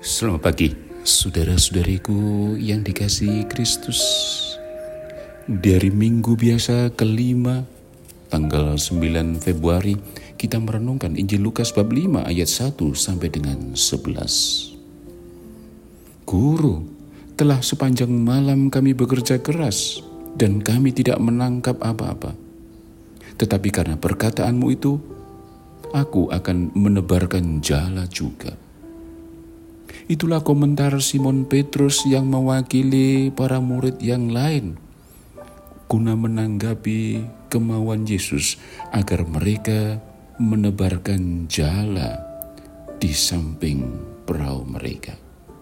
Selamat pagi, saudara-saudariku yang dikasihi Kristus. Dari minggu biasa kelima, tanggal 9 Februari, kita merenungkan Injil Lukas bab 5 ayat 1 sampai dengan 11. Guru, telah sepanjang malam kami bekerja keras dan kami tidak menangkap apa-apa. Tetapi karena perkataanmu itu, aku akan menebarkan jala juga. Itulah komentar Simon Petrus yang mewakili para murid yang lain guna menanggapi kemauan Yesus agar mereka menebarkan jala di samping perahu mereka.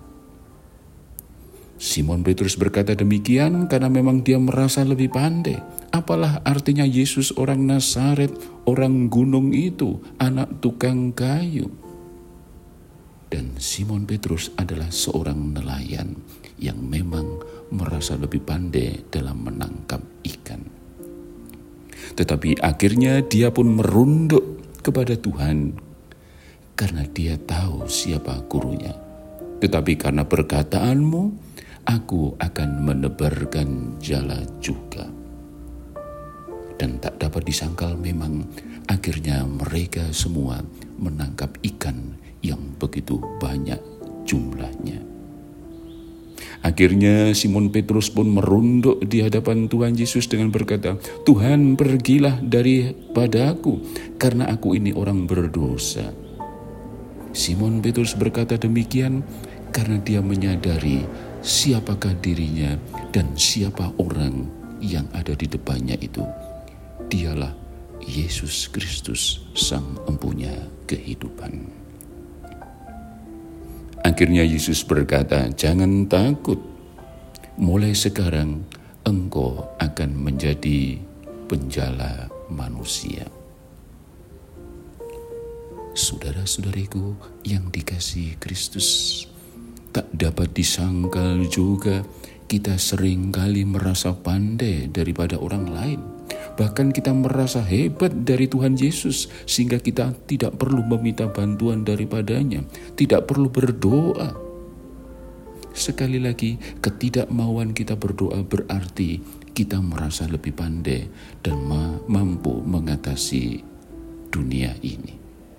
Simon Petrus berkata demikian karena memang dia merasa lebih pandai. Apalah artinya Yesus orang Nazaret, orang gunung itu, anak tukang kayu. Dan Simon Petrus adalah seorang nelayan yang memang merasa lebih pandai dalam menangkap ikan. Tetapi akhirnya dia pun merunduk kepada Tuhan karena dia tahu siapa gurunya. Tetapi karena perkataanmu, aku akan menebarkan jala juga. Dan tak dapat disangkal memang akhirnya mereka semua menangkap ikan yang begitu banyak jumlahnya. Akhirnya Simon Petrus pun merunduk di hadapan Tuhan Yesus dengan berkata, Tuhan, pergilah daripadaku karena aku ini orang berdosa. Simon Petrus berkata demikian karena dia menyadari siapakah dirinya dan siapa orang yang ada di depannya itu. Dialah Yesus Kristus, Sang Empunya kehidupan. Akhirnya Yesus berkata, jangan takut. Mulai sekarang engkau akan menjadi penjala manusia. Saudara-saudariku yang dikasihi Kristus, tak dapat disangkal juga kita seringkali merasa pandai daripada orang lain. Bahkan kita merasa hebat dari Tuhan Yesus sehingga kita tidak perlu meminta bantuan daripadanya, tidak perlu berdoa. Sekali lagi, ketidakmauan kita berdoa berarti kita merasa lebih pandai dan mampu mengatasi dunia ini.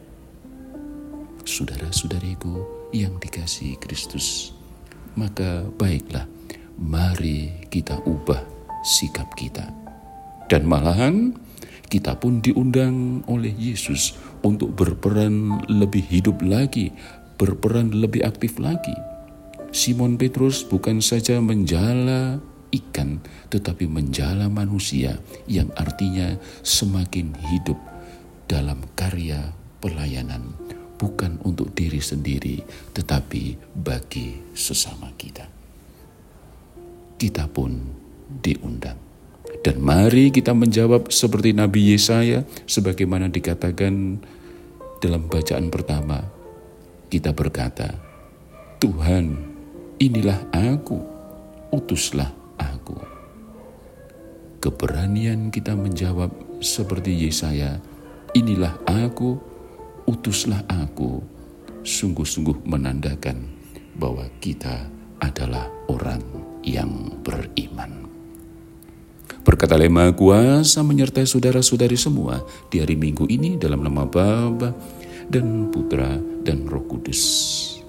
Saudara-saudariku yang dikasihi Kristus, maka baiklah, mari kita ubah sikap kita. Dan malahan kita pun diundang oleh Yesus untuk berperan lebih hidup lagi, berperan lebih aktif lagi. Simon Petrus bukan saja menjala ikan, tetapi menjala manusia, yang artinya semakin hidup dalam karya pelayanan, bukan untuk diri sendiri, tetapi bagi sesama kita. Kita pun diundang. Dan mari kita menjawab seperti Nabi Yesaya, sebagaimana dikatakan dalam bacaan pertama. Kita berkata, Tuhan, inilah aku, utuslah aku. Keberanian kita menjawab seperti Yesaya, inilah aku, utuslah aku, sungguh-sungguh menandakan bahwa kita adalah orang yang beriman. Berkata Lema kuasa menyertai saudara-saudari semua di hari Minggu ini dalam nama Bapa dan Putra dan Roh Kudus.